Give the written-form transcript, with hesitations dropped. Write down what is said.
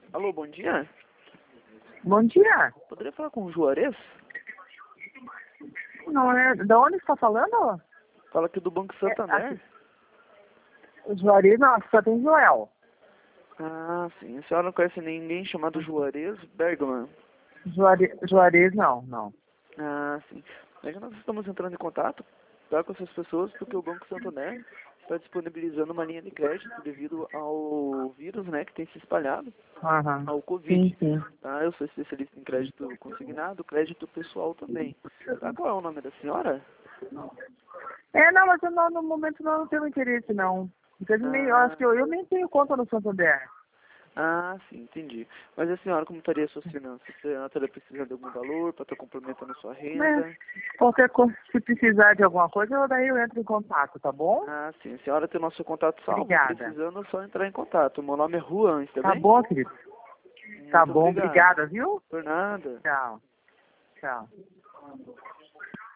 Alô, bom dia. Bom dia. Poderia falar com o Juarez? Não é. Da onde você está falando? Fala aqui do Banco Santander. O Juarez, não, só tem Joel. Ah, sim. A senhora não conhece ninguém chamado Juarez Bergman? Juarez, não. Ah, sim. É que nós estamos entrando em contato com essas pessoas porque o Banco Santander está disponibilizando uma linha de crédito devido ao vírus, né, que tem se espalhado, Aham. ao Covid. Sim. Tá? Eu sou especialista em crédito consignado, crédito pessoal também. Tá? Qual é o nome da senhora? Não, mas eu no momento não tenho interesse, não. Porque eu acho que eu nem tenho conta no Santander. Ah, sim, entendi. Mas a senhora, como estaria as suas finanças? A senhora estaria precisando de algum valor para estar complementando a sua renda? Né? Qualquer coisa, se precisar de alguma coisa, daí eu entro em contato, tá bom? Ah, sim. A senhora tem nosso contato salvo. Obrigada. Precisando, é só entrar em contato. Meu nome é Juan, está Tá bem? bom, querido? Tá Muito bom, obrigado. obrigada, viu? Por nada. Tchau. Tchau.